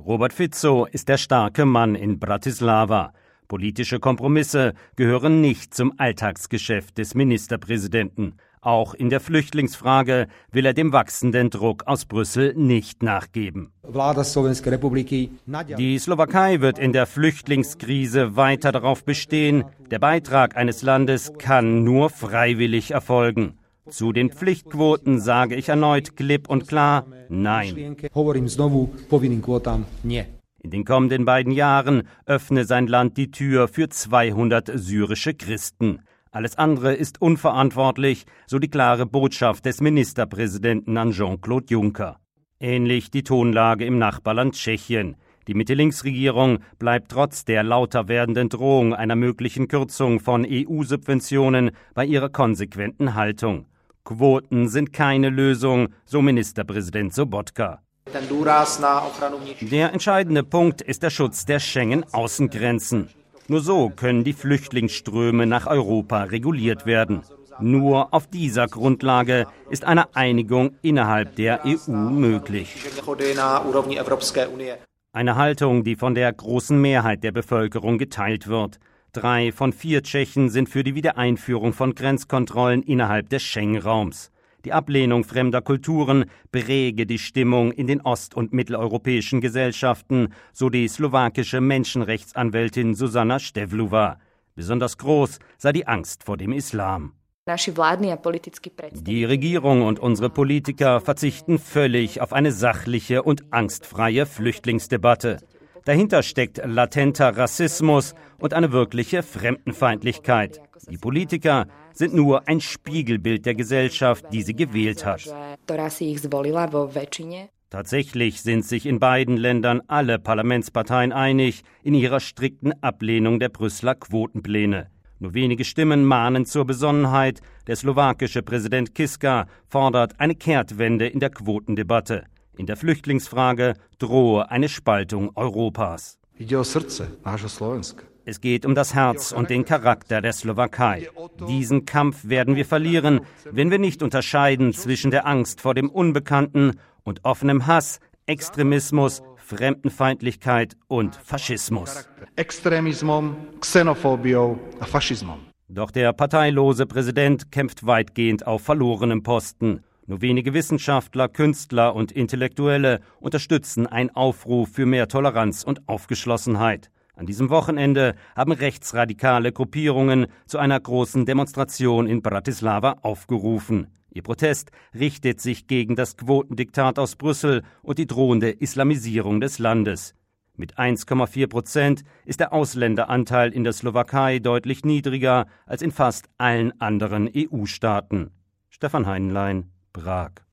Robert Fico ist der starke Mann in Bratislava. Politische Kompromisse gehören nicht zum Alltagsgeschäft des Ministerpräsidenten. Auch in der Flüchtlingsfrage will er dem wachsenden Druck aus Brüssel nicht nachgeben. Die Slowakei wird in der Flüchtlingskrise weiter darauf bestehen, der Beitrag eines Landes kann nur freiwillig erfolgen. Zu den Pflichtquoten sage ich erneut klipp und klar Nein. In den kommenden beiden Jahren öffne sein Land die Tür für 200 syrische Christen. Alles andere ist unverantwortlich, so die klare Botschaft des Ministerpräsidenten an Jean-Claude Juncker. Ähnlich die Tonlage im Nachbarland Tschechien. Die Mitte-Links-Regierung bleibt trotz der lauter werdenden Drohung einer möglichen Kürzung von EU-Subventionen bei ihrer konsequenten Haltung. Quoten sind keine Lösung, so Ministerpräsident Sobotka. Der entscheidende Punkt ist der Schutz der Schengen-Außengrenzen. Nur so können die Flüchtlingsströme nach Europa reguliert werden. Nur auf dieser Grundlage ist eine Einigung innerhalb der EU möglich. Eine Haltung, die von der großen Mehrheit der Bevölkerung geteilt wird. 3 von 4 Tschechen sind für die Wiedereinführung von Grenzkontrollen innerhalb des Schengen-Raums. Die Ablehnung fremder Kulturen berege die Stimmung in den ost- und mitteleuropäischen Gesellschaften, so die slowakische Menschenrechtsanwältin Zuzana Stevlova. Besonders groß sei die Angst vor dem Islam. Die Regierung und unsere Politiker verzichten völlig auf eine sachliche und angstfreie Flüchtlingsdebatte. Dahinter steckt latenter Rassismus und eine wirkliche Fremdenfeindlichkeit. Die Politiker sind nur ein Spiegelbild der Gesellschaft, die sie gewählt hat. Tatsächlich sind sich in beiden Ländern alle Parlamentsparteien einig in ihrer strikten Ablehnung der Brüsseler Quotenpläne. Nur wenige Stimmen mahnen zur Besonnenheit. Der slowakische Präsident Kiska fordert eine Kehrtwende in der Quotendebatte. In der Flüchtlingsfrage drohe eine Spaltung Europas. Es geht um das Herz und den Charakter der Slowakei. Diesen Kampf werden wir verlieren, wenn wir nicht unterscheiden zwischen der Angst vor dem Unbekannten und offenem Hass, Extremismus, Fremdenfeindlichkeit und Faschismus. Doch der parteilose Präsident kämpft weitgehend auf verlorenem Posten. Nur wenige Wissenschaftler, Künstler und Intellektuelle unterstützen einen Aufruf für mehr Toleranz und Aufgeschlossenheit. An diesem Wochenende haben rechtsradikale Gruppierungen zu einer großen Demonstration in Bratislava aufgerufen. Ihr Protest richtet sich gegen das Quotendiktat aus Brüssel und die drohende Islamisierung des Landes. Mit 1,4% ist der Ausländeranteil in der Slowakei deutlich niedriger als in fast allen anderen EU-Staaten. Stefan Heinlein, Prag.